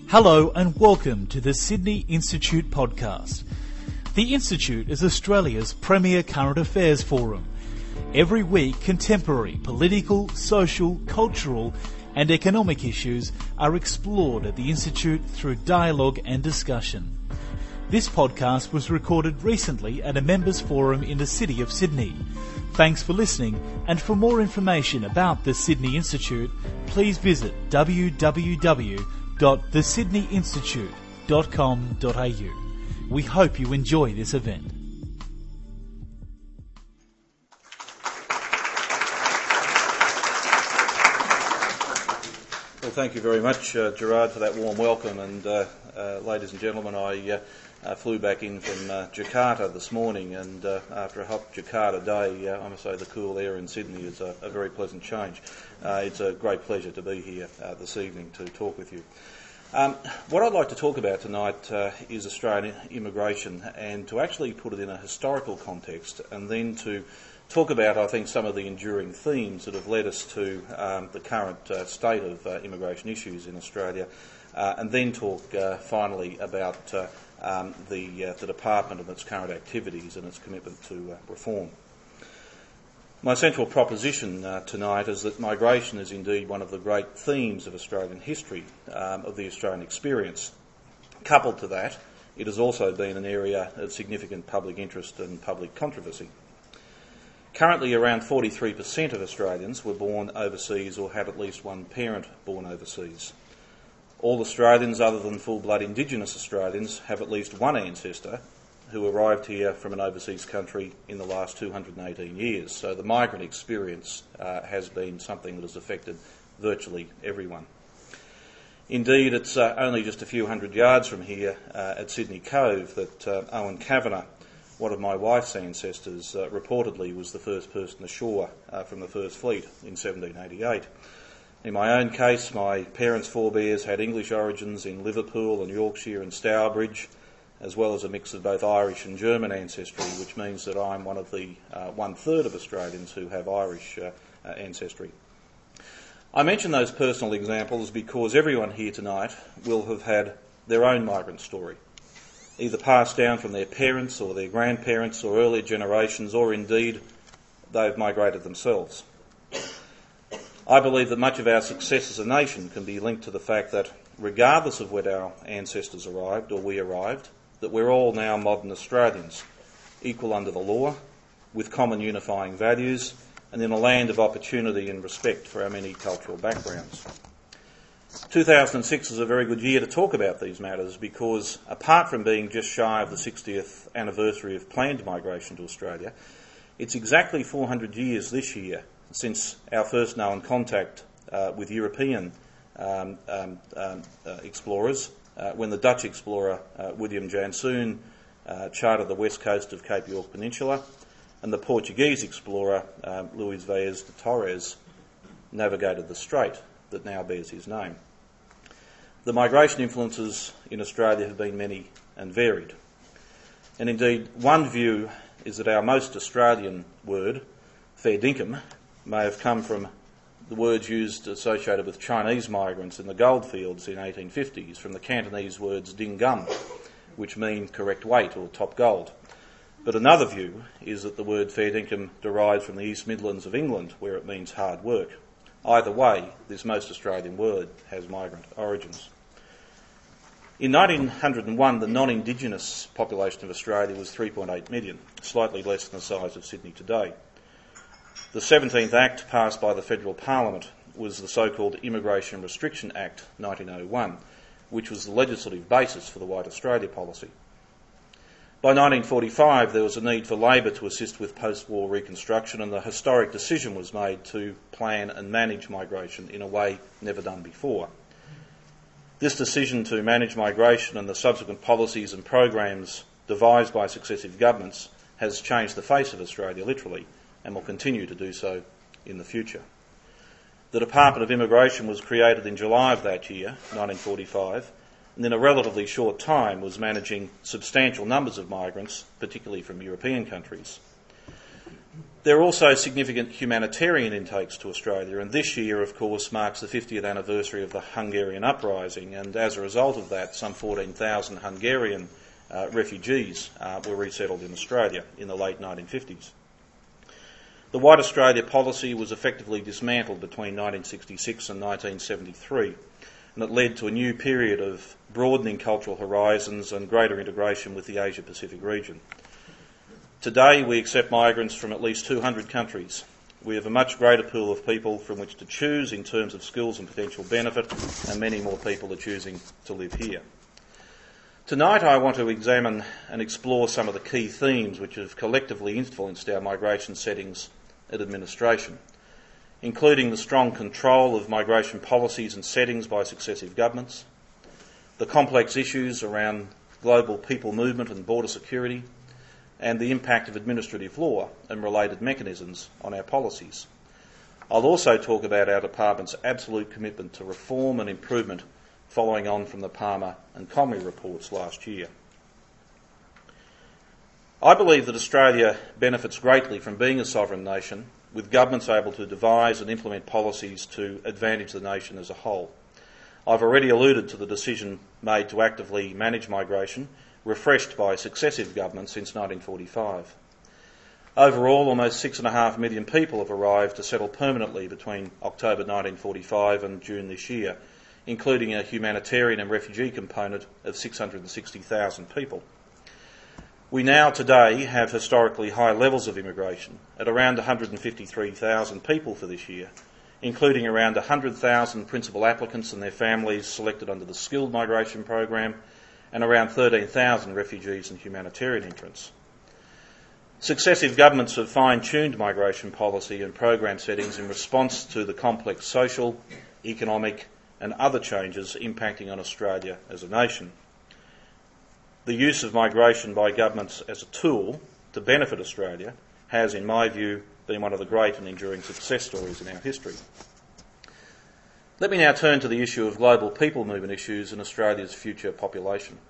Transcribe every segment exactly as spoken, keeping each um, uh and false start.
Hello and welcome to the Sydney Institute podcast. The Institute is Australia's premier current affairs forum. Every week, contemporary political, social, cultural and economic issues are explored at the Institute through dialogue and discussion. This podcast was recorded recently at a members' forum in the City of Sydney. Thanks for listening, and for more information about the Sydney Institute, please visit w w w dot the sydney institute dot com dot a u. We hope you enjoy this event. Well, thank you very much, uh, Gerard, for that warm welcome. And uh, uh, ladies and gentlemen, I uh, uh, flew back in from uh, Jakarta this morning, and uh, after a hot Jakarta day, uh, I must say the cool air in Sydney is a, a very pleasant change. Uh, it's a great pleasure to be here uh, this evening to talk with you. Um, what I'd like to talk about tonight uh, is Australian immigration, and to actually put it in a historical context, and then to talk about, I think, some of the enduring themes that have led us to um, the current uh, state of uh, immigration issues in Australia, uh, and then talk uh, finally about uh, um, the, uh, the department and its current activities and its commitment to uh, reform. My central proposition uh, tonight is that migration is indeed one of the great themes of Australian history, um, of the Australian experience. Coupled to that, it has also been an area of significant public interest and public controversy. Currently, around forty-three percent of Australians were born overseas or have at least one parent born overseas. All Australians other than full-blood Indigenous Australians have at least one ancestor who arrived here from an overseas country in the last two hundred eighteen years. So the migrant experience uh, has been something that has affected virtually everyone. Indeed, it's uh, only just a few hundred yards from here uh, at Sydney Cove that uh, Owen Kavanagh, one of my wife's ancestors, uh, reportedly was the first person ashore uh, from the First Fleet in seventeen eighty-eight. In my own case, my parents' forebears had English origins in Liverpool and Yorkshire and Stourbridge, as well as a mix of both Irish and German ancestry, which means that I'm one of the uh, one-third of Australians who have Irish uh, uh, ancestry. I mention those personal examples because everyone here tonight will have had their own migrant story, either passed down from their parents or their grandparents or earlier generations, or indeed they've migrated themselves. I believe that much of our success as a nation can be linked to the fact that regardless of where our ancestors arrived or we arrived, that we're all now modern Australians, equal under the law, with common unifying values, and in a land of opportunity and respect for our many cultural backgrounds. two thousand six is a very good year to talk about these matters because, apart from being just shy of the sixtieth anniversary of planned migration to Australia, it's exactly four hundred years this year since our first known contact uh, with European um, um, um, uh, explorers, uh, when the Dutch explorer uh, William Janszoon uh, charted the west coast of Cape York Peninsula, and the Portuguese explorer um, Luís Vaz de Torres navigated the strait that now bears his name. The migration influences in Australia have been many and varied. And indeed, one view is that our most Australian word, fair dinkum, may have come from the words used associated with Chinese migrants in the goldfields in eighteen fifties, from the Cantonese words ding gum, which mean correct weight or top gold. But another view is that the word fair dinkum derived from the East Midlands of England, where it means hard work. Either way, this most Australian word has migrant origins. In nineteen oh one, the non-Indigenous population of Australia was three point eight million, slightly less than the size of Sydney today. The seventeenth Act passed by the Federal Parliament was the so-called Immigration Restriction Act nineteen oh one, which was the legislative basis for the White Australia policy. By nineteen forty-five, there was a need for Labor to assist with post-war reconstruction, and the historic decision was made to plan and manage migration in a way never done before. This decision to manage migration and the subsequent policies and programs devised by successive governments has changed the face of Australia literally, and will continue to do so in the future. The Department of Immigration was created in July of that year, nineteen forty-five, and in a relatively short time was managing substantial numbers of migrants, particularly from European countries. There are also significant humanitarian intakes to Australia, and this year, of course, marks the fiftieth anniversary of the Hungarian uprising, and as a result of that, some fourteen thousand Hungarian uh, refugees uh, were resettled in Australia in the late nineteen fifties. The White Australia policy was effectively dismantled between nineteen sixty-six and nineteen seventy-three, and it led to a new period of broadening cultural horizons and greater integration with the Asia-Pacific region. Today, we accept migrants from at least two hundred countries. We have a much greater pool of people from which to choose in terms of skills and potential benefit, and many more people are choosing to live here. Tonight, I want to examine and explore some of the key themes which have collectively influenced our migration settings and administration, including the strong control of migration policies and settings by successive governments, the complex issues around global people movement and border security, and the impact of administrative law and related mechanisms on our policies. I'll also talk about our department's absolute commitment to reform and improvement following on from the Palmer and Comrie reports last year. I believe that Australia benefits greatly from being a sovereign nation, with governments able to devise and implement policies to advantage the nation as a whole. I've already alluded to the decision made to actively manage migration, refreshed by successive governments since nineteen forty-five. Overall, almost six and a half million people have arrived to settle permanently between October nineteen forty-five and June this year, including a humanitarian and refugee component of six hundred sixty thousand people. We now today have historically high levels of immigration at around one hundred fifty-three thousand people for this year, including around one hundred thousand principal applicants and their families selected under the Skilled Migration Program, and around thirteen thousand refugees and humanitarian entrants. Successive governments have fine-tuned migration policy and program settings in response to the complex social, economic and other changes impacting on Australia as a nation. The use of migration by governments as a tool to benefit Australia has, in my view, been one of the great and enduring success stories in our history. Let me now turn to the issue of global people movement issues and Australia's future population.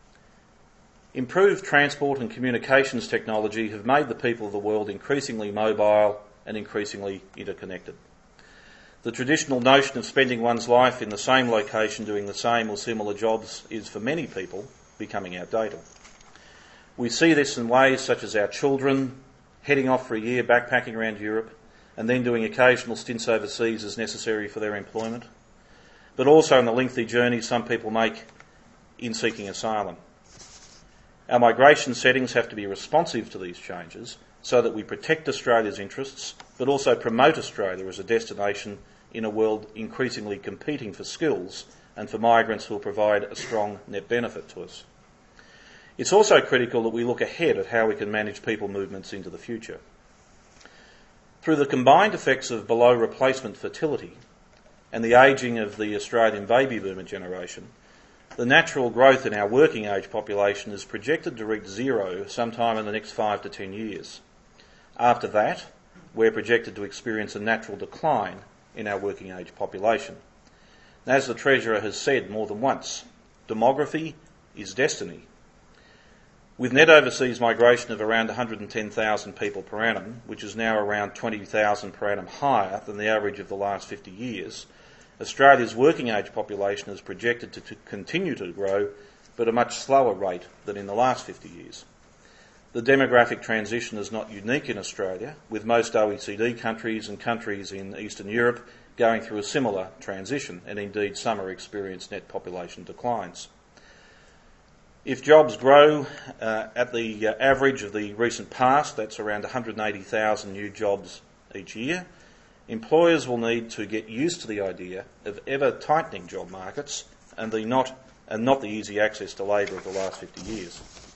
Improved transport and communications technology have made the people of the world increasingly mobile and increasingly interconnected. The traditional notion of spending one's life in the same location doing the same or similar jobs is, for many people, becoming outdated. We see this in ways such as our children heading off for a year backpacking around Europe and then doing occasional stints overseas as necessary for their employment, but also in the lengthy journeys some people make in seeking asylum. Our migration settings have to be responsive to these changes so that we protect Australia's interests, but also promote Australia as a destination in a world increasingly competing for skills and for migrants who will provide a strong net benefit to us. It's also critical that we look ahead at how we can manage people movements into the future. Through the combined effects of below replacement fertility and the ageing of the Australian baby boomer generation, the natural growth in our working age population is projected to reach zero sometime in the next five to ten years. After that, we're projected to experience a natural decline in our working age population. And as the Treasurer has said more than once, demography is destiny. With net overseas migration of around one hundred ten thousand people per annum, which is now around twenty thousand per annum higher than the average of the last fifty years, Australia's working age population is projected to, to continue to grow, but at a much slower rate than in the last fifty years. The demographic transition is not unique in Australia, with most O E C D countries and countries in Eastern Europe going through a similar transition, and indeed some are experiencing net population declines. If jobs grow uh, at the uh, average of the recent past, that's around one hundred eighty thousand new jobs each year, employers will need to get used to the idea of ever-tightening job markets and, the not, and not the easy access to labour of the last fifty years.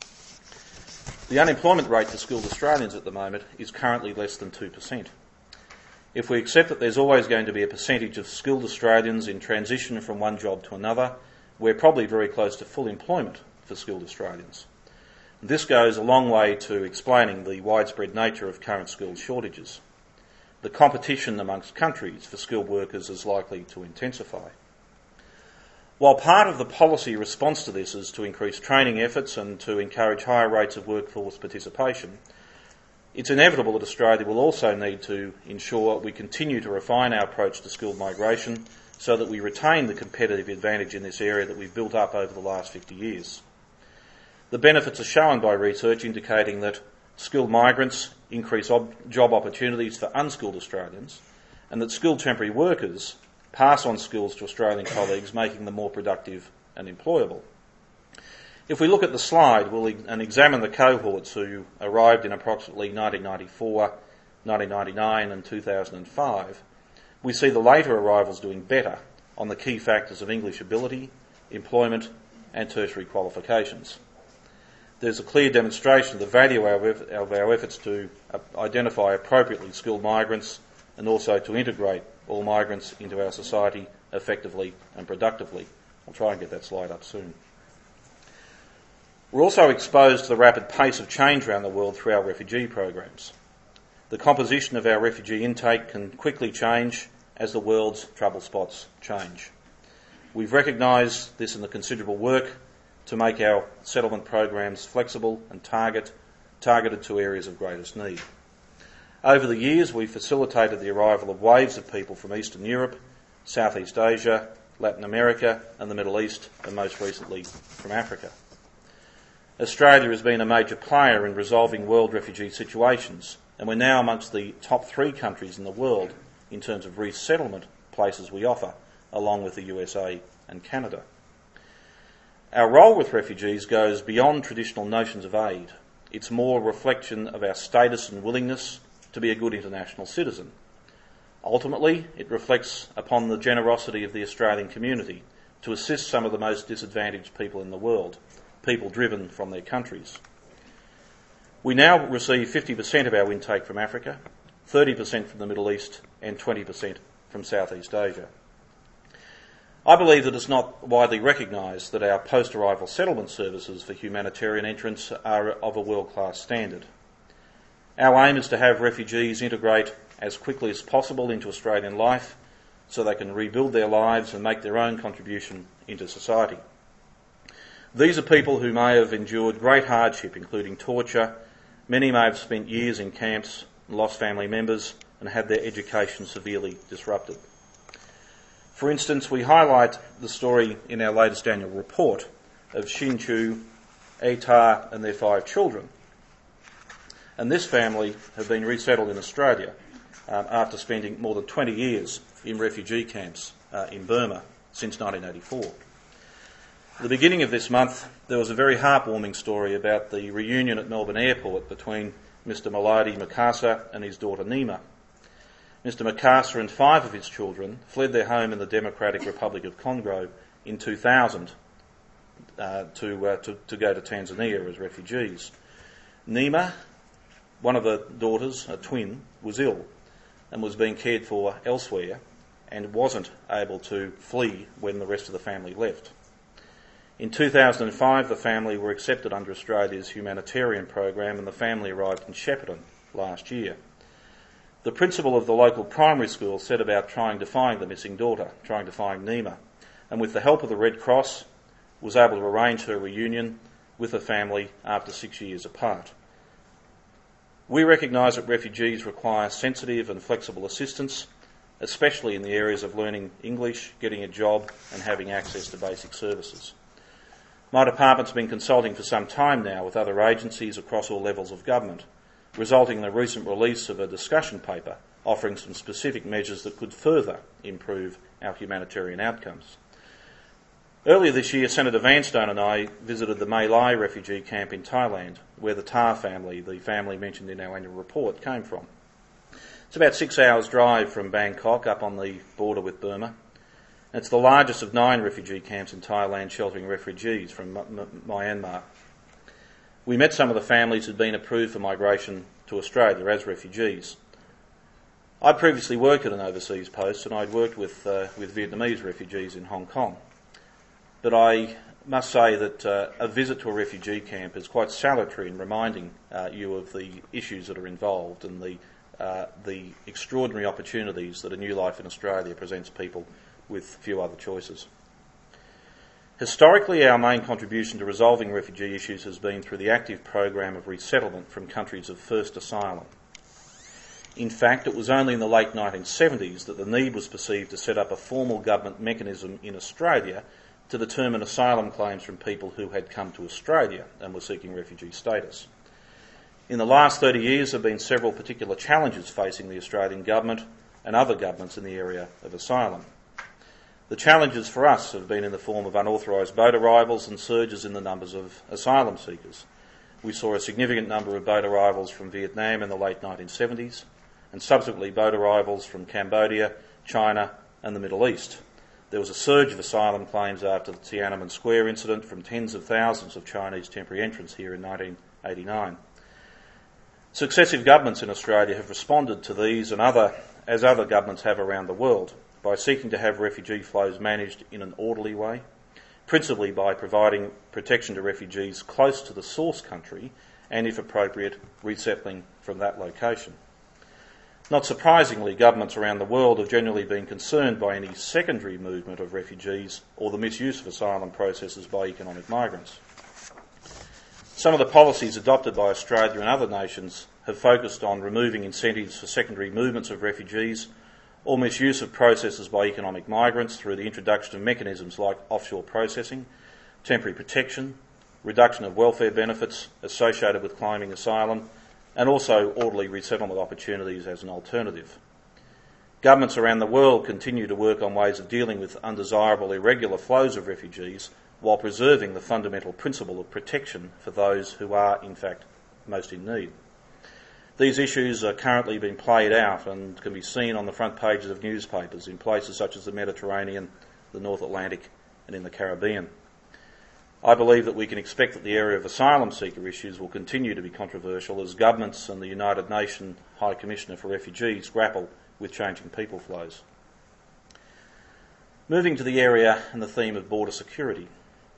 The unemployment rate for skilled Australians at the moment is currently less than two percent. If we accept that there's always going to be a percentage of skilled Australians in transition from one job to another, we're probably very close to full employment for skilled Australians. And this goes a long way to explaining the widespread nature of current skills shortages. The competition amongst countries for skilled workers is likely to intensify. While part of the policy response to this is to increase training efforts and to encourage higher rates of workforce participation, It's inevitable that Australia will also need to ensure we continue to refine our approach to skilled migration so that we retain the competitive advantage in this area that we've built up over the last fifty years. The benefits are shown by research indicating that skilled migrants increase ob- job opportunities for unskilled Australians, and that skilled temporary workers pass on skills to Australian colleagues, making them more productive and employable. If we look at the slide we'll e- and examine the cohorts who arrived in approximately nineteen ninety-four, nineteen ninety-nine and two thousand five, we see the later arrivals doing better on the key factors of English ability, employment and tertiary qualifications. There's a clear demonstration of the value of our efforts to identify appropriately skilled migrants and also to integrate all migrants into our society effectively and productively. I'll try and get that slide up soon. We're also exposed to the rapid pace of change around the world through our refugee programs. The composition of our refugee intake can quickly change as the world's trouble spots change. We've recognised this in the considerable work to make our settlement programs flexible and target, targeted to areas of greatest need. Over the years, we've facilitated the arrival of waves of people from Eastern Europe, Southeast Asia, Latin America and the Middle East, and most recently from Africa. Australia has been a major player in resolving world refugee situations, and we're now amongst the top three countries in the world in terms of resettlement places we offer, along with the U S A and Canada. Our role with refugees goes beyond traditional notions of aid. It's more a reflection of our status and willingness to be a good international citizen. Ultimately, it reflects upon the generosity of the Australian community to assist some of the most disadvantaged people in the world, people driven from their countries. We now receive fifty percent of our intake from Africa, thirty percent from the Middle East and twenty percent from Southeast Asia. I believe that it's not widely recognised that our post-arrival settlement services for humanitarian entrants are of a world-class standard. Our aim is to have refugees integrate as quickly as possible into Australian life so they can rebuild their lives and make their own contribution into society. These are people who may have endured great hardship, including torture. Many may have spent years in camps, lost family members and had their education severely disrupted. For instance, we highlight the story in our latest annual report of Shin Chu, Aitar and their five children. And this family have been resettled in Australia um, after spending more than twenty years in refugee camps uh, in Burma since nineteen eighty-four. At the beginning of this month, there was a very heartwarming story about the reunion at Melbourne Airport between Mister Maladi Makasa and his daughter Nima. Mister Makasa and five of his children fled their home in the Democratic Republic of Congo in two thousand uh, to, uh, to, to go to Tanzania as refugees. Nima, one of the daughters, a twin, was ill and was being cared for elsewhere and wasn't able to flee when the rest of the family left. In two thousand five, the family were accepted under Australia's humanitarian program and the family arrived in Shepparton last year. The principal of the local primary school set about trying to find the missing daughter, trying to find Nima, and with the help of the Red Cross was able to arrange her reunion with the family after six years apart. We recognise that refugees require sensitive and flexible assistance, especially in the areas of learning English, getting a job and having access to basic services. My department's been consulting for some time now with other agencies across all levels of government, resulting in the recent release of a discussion paper offering some specific measures that could further improve our humanitarian outcomes. Earlier this year, Senator Vanstone and I visited the My Lai refugee camp in Thailand, where the Tar family, the family mentioned in our annual report, came from. It's about six hours' drive from Bangkok, up on the border with Burma. It's the largest of nine refugee camps in Thailand sheltering refugees from M- M- Myanmar. We met some of the families who'd been approved for migration to Australia as refugees. I'd previously worked at an overseas post and I'd worked with, uh, with Vietnamese refugees in Hong Kong. But I must say that uh, a visit to a refugee camp is quite salutary in reminding uh, you of the issues that are involved and the, uh, the extraordinary opportunities that a new life in Australia presents people with few other choices. Historically, our main contribution to resolving refugee issues has been through the active program of resettlement from countries of first asylum. In fact, it was only in the late nineteen seventies that the need was perceived to set up a formal government mechanism in Australia to determine asylum claims from people who had come to Australia and were seeking refugee status. In the last thirty years, there have been several particular challenges facing the Australian government and other governments in the area of asylum. The challenges for us have been in the form of unauthorised boat arrivals and surges in the numbers of asylum seekers. We saw a significant number of boat arrivals from Vietnam in the late nineteen seventies, and subsequently boat arrivals from Cambodia, China and the Middle East. There was a surge of asylum claims after the Tiananmen Square incident from tens of thousands of Chinese temporary entrants here in nineteen eighty-nine. Successive governments in Australia have responded to these and other, as other governments have around the world, by seeking to have refugee flows managed in an orderly way, principally by providing protection to refugees close to the source country and, if appropriate, resettling from that location. Not surprisingly, governments around the world have generally been concerned by any secondary movement of refugees or the misuse of asylum processes by economic migrants. Some of the policies adopted by Australia and other nations have focused on removing incentives for secondary movements of refugees or misuse of processes by economic migrants through the introduction of mechanisms like offshore processing, temporary protection, reduction of welfare benefits associated with claiming asylum, and also orderly resettlement opportunities as an alternative. Governments around the world continue to work on ways of dealing with undesirable irregular flows of refugees while preserving the fundamental principle of protection for those who are, in fact, most in need. These issues are currently being played out and can be seen on the front pages of newspapers in places such as the Mediterranean, the North Atlantic and in the Caribbean. I believe that we can expect that the area of asylum seeker issues will continue to be controversial as governments and the United Nations High Commissioner for Refugees grapple with changing people flows. Moving to the area and the theme of border security.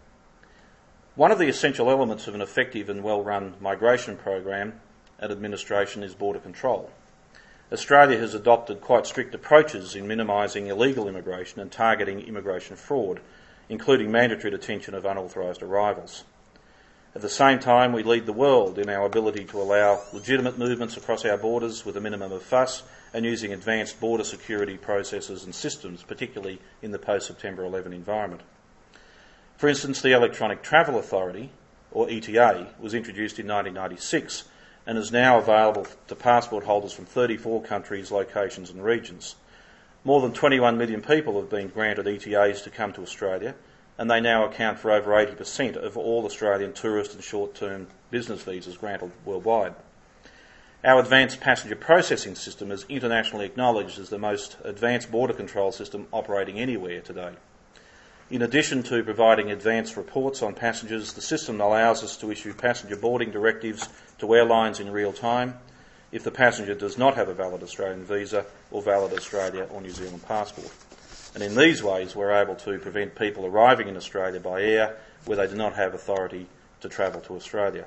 One of the essential elements of an effective and well-run migration program and administration is border control. Australia has adopted quite strict approaches in minimising illegal immigration and targeting immigration fraud, including mandatory detention of unauthorised arrivals. At the same time, we lead the world in our ability to allow legitimate movements across our borders with a minimum of fuss and using advanced border security processes and systems, particularly in the post-September eleven environment. For instance, the Electronic Travel Authority, or E T A, was introduced in nineteen ninety-six and is now available to passport holders from thirty-four countries, locations and regions. More than twenty-one million people have been granted E T As to come to Australia, and they now account for over eighty percent of all Australian tourist and short-term business visas granted worldwide. Our advanced passenger processing system is internationally acknowledged as the most advanced border control system operating anywhere today. In addition to providing advanced reports on passengers, the system allows us to issue passenger boarding directives to airlines in real time if the passenger does not have a valid Australian visa or valid Australia or New Zealand passport. And in these ways, we're able to prevent people arriving in Australia by air where they do not have authority to travel to Australia.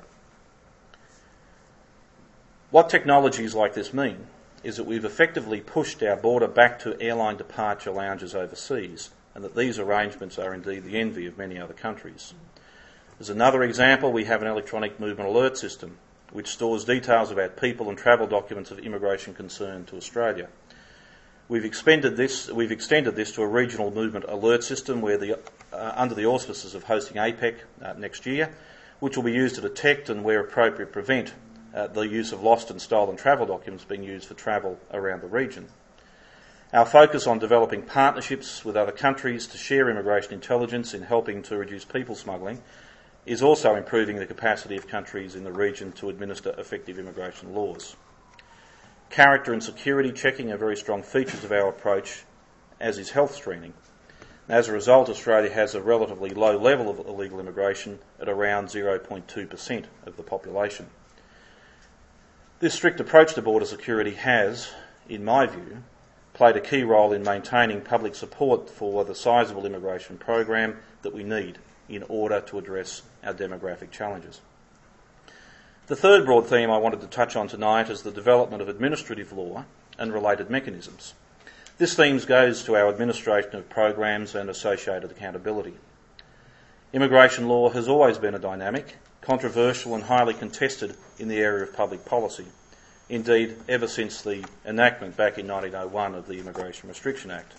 What technologies like this mean is that we've effectively pushed our border back to airline departure lounges overseas, and that these arrangements are indeed the envy of many other countries. As another example, we have an electronic movement alert system which stores details about people and travel documents of immigration concern to Australia. We've expanded this, we've extended this to a regional movement alert system where the, uh, under the auspices of hosting APEC uh, next year, which will be used to detect and, where appropriate, prevent uh, the use of lost and stolen travel documents being used for travel around the region. Our focus on developing partnerships with other countries to share immigration intelligence in helping to reduce people smuggling is also improving the capacity of countries in the region to administer effective immigration laws. Character and security checking are very strong features of our approach, as is health screening. As a result, Australia has a relatively low level of illegal immigration at around zero point two percent of the population. This strict approach to border security has, in my view, played a key role in maintaining public support for the sizeable immigration program that we need in order to address our demographic challenges. The third broad theme I wanted to touch on tonight is the development of administrative law and related mechanisms. This theme goes to our administration of programs and associated accountability. Immigration law has always been a dynamic, controversial and highly contested in the area of public policy. Indeed, ever since the enactment back in nineteen oh one of the Immigration Restriction Act.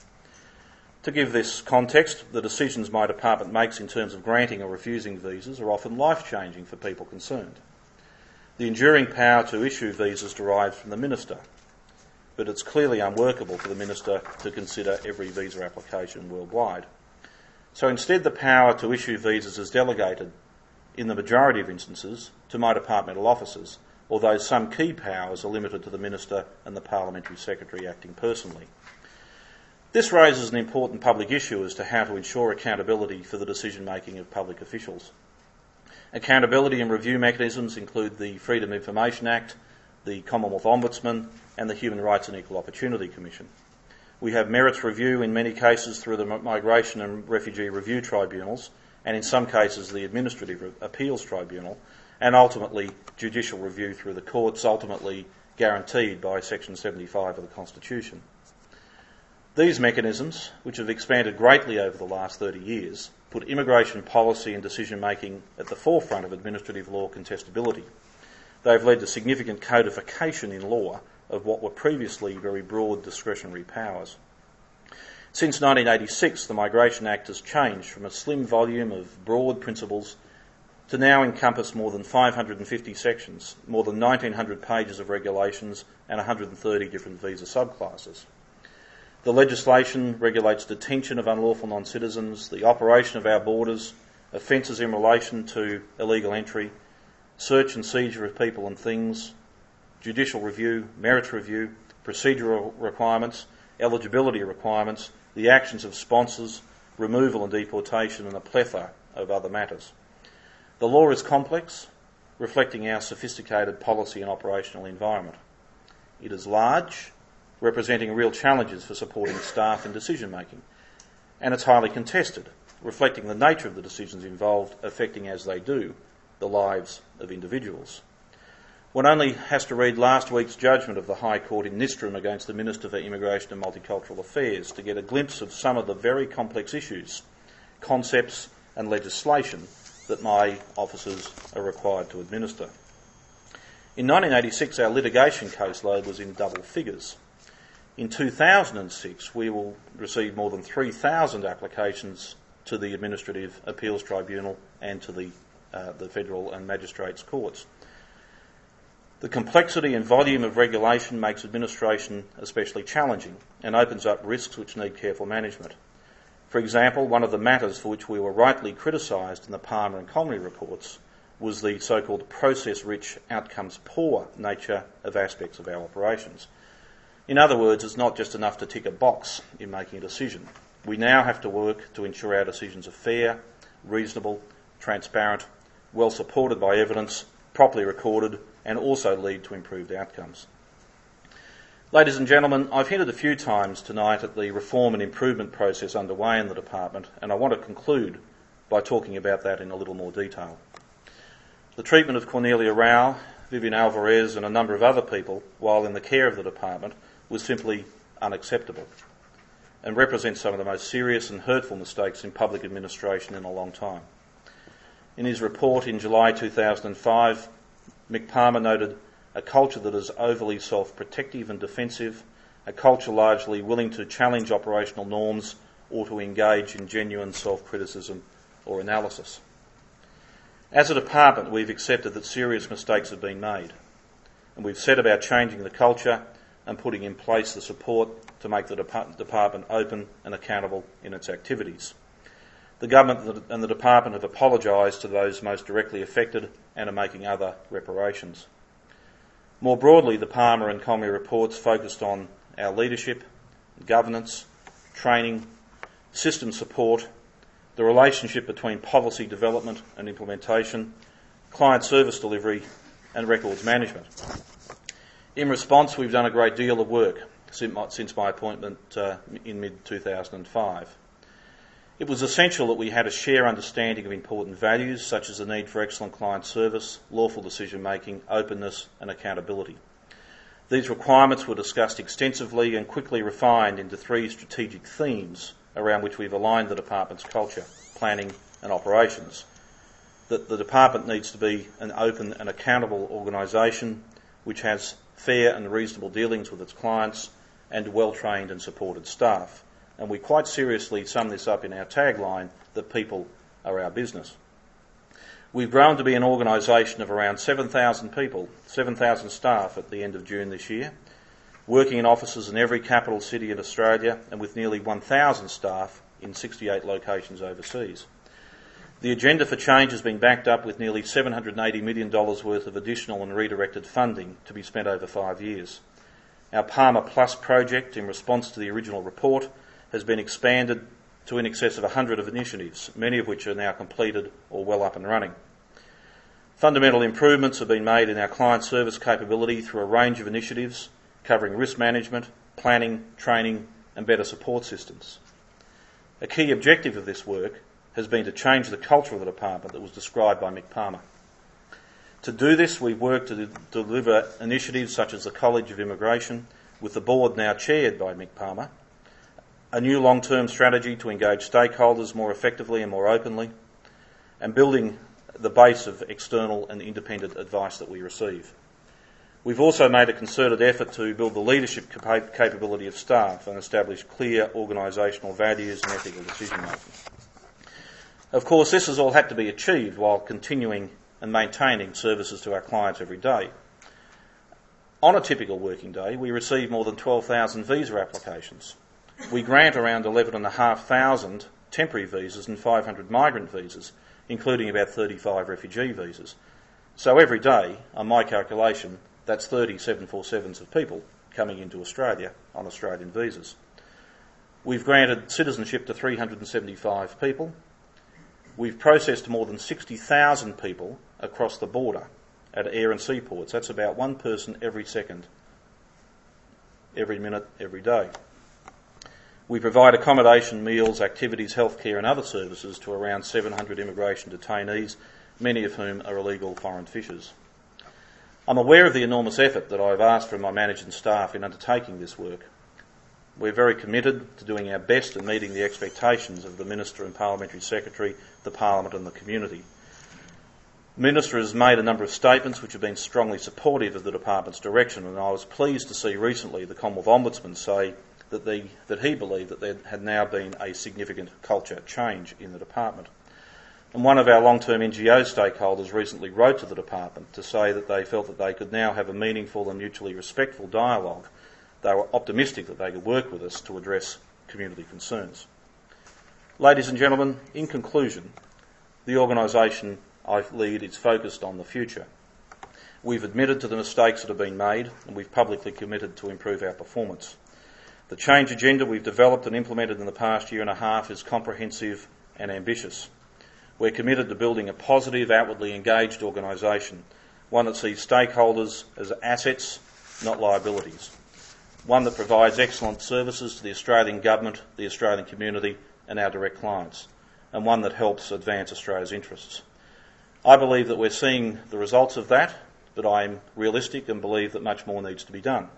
To give this context, the decisions my department makes in terms of granting or refusing visas are often life-changing for people concerned. The enduring power to issue visas derives from the Minister, but it's clearly unworkable for the Minister to consider every visa application worldwide. So instead, the power to issue visas is delegated, in the majority of instances, to my departmental officers, although some key powers are limited to the Minister and the Parliamentary Secretary acting personally. This raises an important public issue as to how to ensure accountability for the decision-making of public officials. Accountability and review mechanisms include the Freedom of Information Act, the Commonwealth Ombudsman and the Human Rights and Equal Opportunity Commission. We have merits review in many cases through the Migration and Refugee Review Tribunals and in some cases the Administrative Appeals Tribunal, and ultimately judicial review through the courts, ultimately guaranteed by Section seventy-five of the Constitution. These mechanisms, which have expanded greatly over the last thirty years, put immigration policy and decision-making at the forefront of administrative law contestability. They have led to significant codification in law of what were previously very broad discretionary powers. Since nineteen eighty-six, the Migration Act has changed from a slim volume of broad principles to now encompass more than five hundred fifty sections, more than nineteen hundred pages of regulations and one hundred thirty different visa subclasses. The legislation regulates detention of unlawful non-citizens, the operation of our borders, offences in relation to illegal entry, search and seizure of people and things, judicial review, merits review, procedural requirements, eligibility requirements, the actions of sponsors, removal and deportation, and a plethora of other matters. The law is complex, reflecting our sophisticated policy and operational environment. It is large, representing real challenges for supporting staff in decision-making, and it's highly contested, reflecting the nature of the decisions involved, affecting as they do the lives of individuals. One only has to read last week's judgment of the High Court in Nystrom against the Minister for Immigration and Multicultural Affairs to get a glimpse of some of the very complex issues, concepts and legislation that my officers are required to administer. In nineteen eighty-six, our litigation caseload was in double figures. In two thousand six, we will receive more than three thousand applications to the Administrative Appeals Tribunal and to the, uh, the Federal and Magistrates Courts. The complexity and volume of regulation makes administration especially challenging and opens up risks which need careful management. For example, one of the matters for which we were rightly criticised in the Palmer and Comrie reports was the so-called process-rich, outcomes-poor nature of aspects of our operations. In other words, it's not just enough to tick a box in making a decision. We now have to work to ensure our decisions are fair, reasonable, transparent, well supported by evidence, properly recorded, and also lead to improved outcomes. Ladies and gentlemen, I've hinted a few times tonight at the reform and improvement process underway in the department, and I want to conclude by talking about that in a little more detail. The treatment of Cornelia Rao, Vivian Alvarez and a number of other people while in the care of the department was simply unacceptable and represents some of the most serious and hurtful mistakes in public administration in a long time. In his report in July two thousand five, Mick Palmer noted a culture that is overly self-protective and defensive, a culture largely willing to challenge operational norms or to engage in genuine self-criticism or analysis. As a department, we've accepted that serious mistakes have been made, and we've set about changing the culture and putting in place the support to make the department open and accountable in its activities. The government and the department have apologised to those most directly affected and are making other reparations. More broadly, the Palmer and Comrie reports focused on our leadership, governance, training, system support, the relationship between policy development and implementation, client service delivery, and records management. In response, we've done a great deal of work since my appointment uh, in mid two thousand five. It was essential that we had a shared understanding of important values such as the need for excellent client service, lawful decision-making, openness and accountability. These requirements were discussed extensively and quickly refined into three strategic themes around which we've aligned the department's culture: planning, and operations. That the department needs to be an open and accountable organisation which has fair and reasonable dealings with its clients and well-trained and supported staff. And we quite seriously sum this up in our tagline that people are our business. We've grown to be an organisation of around seven thousand people, seven thousand staff at the end of June this year, working in offices in every capital city in Australia and with nearly one thousand staff in sixty-eight locations overseas. The agenda for change has been backed up with nearly seven hundred eighty million dollars worth of additional and redirected funding to be spent over five years. Our Palmer Plus project, in response to the original report, has been expanded to in excess of one hundred of initiatives, many of which are now completed or well up and running. Fundamental improvements have been made in our client service capability through a range of initiatives covering risk management, planning, training and better support systems. A key objective of this work has been to change the culture of the department that was described by Mick Palmer. To do this, we've worked to de- deliver initiatives such as the College of Immigration, with the board now chaired by Mick Palmer, a new long-term strategy to engage stakeholders more effectively and more openly, and building the base of external and independent advice that we receive. We've also made a concerted effort to build the leadership capa- capability of staff and establish clear organisational values and ethical decision-making. Of course, this has all had to be achieved while continuing and maintaining services to our clients every day. On a typical working day, we receive more than twelve thousand visa applications. We grant around eleven thousand five hundred temporary visas and five hundred migrant visas, including about thirty-five refugee visas. So every day, on my calculation, that's thirty seven forty-sevens of people coming into Australia on Australian visas. We've granted citizenship to three hundred seventy-five people. We've processed more than sixty thousand people across the border at air and seaports. That's about one person every second, every minute, every day. We provide accommodation, meals, activities, healthcare and other services to around seven hundred immigration detainees, many of whom are illegal foreign fishers. I'm aware of the enormous effort that I've asked from my managing staff in undertaking this work. We're very committed to doing our best and meeting the expectations of the Minister and Parliamentary Secretary, the Parliament and the community. The Minister has made a number of statements which have been strongly supportive of the Department's direction, and I was pleased to see recently the Commonwealth Ombudsman say that, the, that he believed that there had now been a significant culture change in the Department. And one of our long-term N G O stakeholders recently wrote to the Department to say that they felt that they could now have a meaningful and mutually respectful dialogue. They were optimistic that they could work with us to address community concerns. Ladies and gentlemen, in conclusion, the organisation I lead is focused on the future. We've admitted to the mistakes that have been made and we've publicly committed to improve our performance. The change agenda we've developed and implemented in the past year and a half is comprehensive and ambitious. We're committed to building a positive, outwardly engaged organisation, one that sees stakeholders as assets, not liabilities. One that provides excellent services to the Australian Government, the Australian community and our direct clients, and one that helps advance Australia's interests. I believe that we're seeing the results of that, but I'm realistic and believe that much more needs to be done.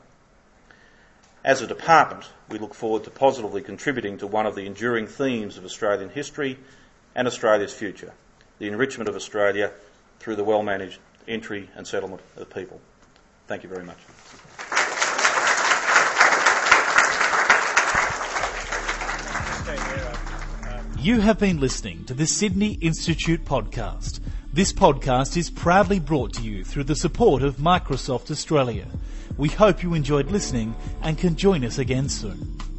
As a department, we look forward to positively contributing to one of the enduring themes of Australian history and Australia's future, the enrichment of Australia through the well-managed entry and settlement of people. Thank you very much. You have been listening to the Sydney Institute podcast. This podcast is proudly brought to you through the support of Microsoft Australia. We hope you enjoyed listening and can join us again soon.